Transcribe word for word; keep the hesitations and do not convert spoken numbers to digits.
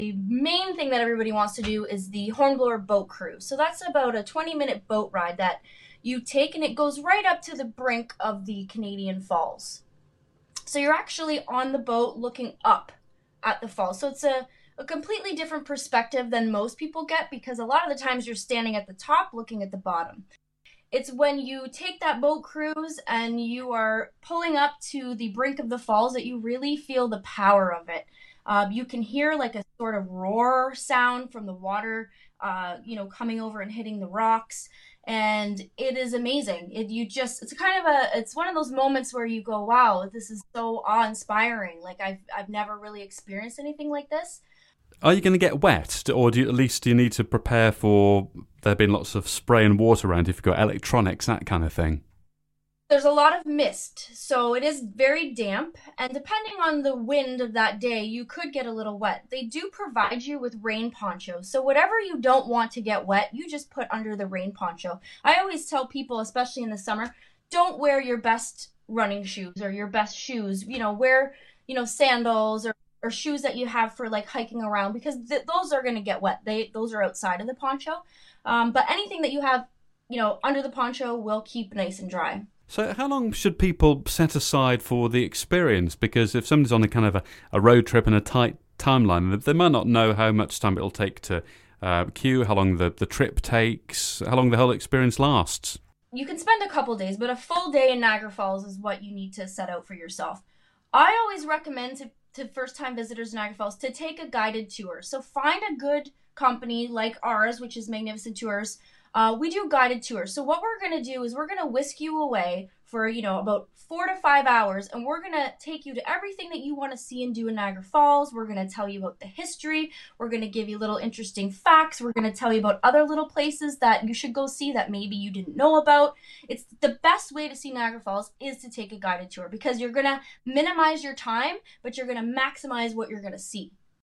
The main thing that everybody wants to do is the Hornblower boat cruise. So that's about a twenty minute boat ride that you take, and it goes right up to the brink of the Canadian Falls. So you're actually on the boat looking up at the falls. So it's a, a completely different perspective than most people get, because a lot of the times you're standing at the top looking at the bottom. It's when you take that boat cruise and you are pulling up to the brink of the falls that you really feel the power of it. Uh, you can hear like a sort of roar sound from the water, uh, you know, coming over and hitting the rocks. And it is amazing. It you just it's kind of a it's one of those moments where you go, wow, this is so awe-inspiring. Like I've I've never really experienced anything like this. Are you going to get wet, or do you, at least do you need to prepare for there being lots of spray and water around if you've got electronics, that kind of thing? There's a lot of mist, so it is very damp, and depending on the wind of that day, you could get a little wet. They do provide you with rain ponchos, so whatever you don't want to get wet, you just put under the rain poncho. I always tell people, especially in the summer, don't wear your best running shoes or your best shoes. You know, wear, you know, sandals or or shoes that you have for like hiking around, because th- those are going to get wet. They those are outside of the poncho. Um, but anything that you have, you know, under the poncho will keep nice and dry. So how long should people set aside for the experience? Because if somebody's on a kind of a, a road trip and a tight timeline, they might not know how much time it'll take to uh, queue, how long the, the trip takes, how long the whole experience lasts. You can spend a couple days, but a full day in Niagara Falls is what you need to set out for yourself. I always recommend to to first-time visitors to Niagara Falls to take a guided tour. So find a good company like ours, which is Magnificent Tours. Uh, we do guided tours. So what we're going to do is we're going to whisk you away for, you know, about four to five hours, and we're going to take you to everything that you want to see and do in Niagara Falls. We're going to tell you about the history. We're going to give you little interesting facts. We're going to tell you about other little places that you should go see that maybe you didn't know about. It's the best way to see Niagara Falls is to take a guided tour, because you're going to minimize your time, but you're going to maximize what you're going to see.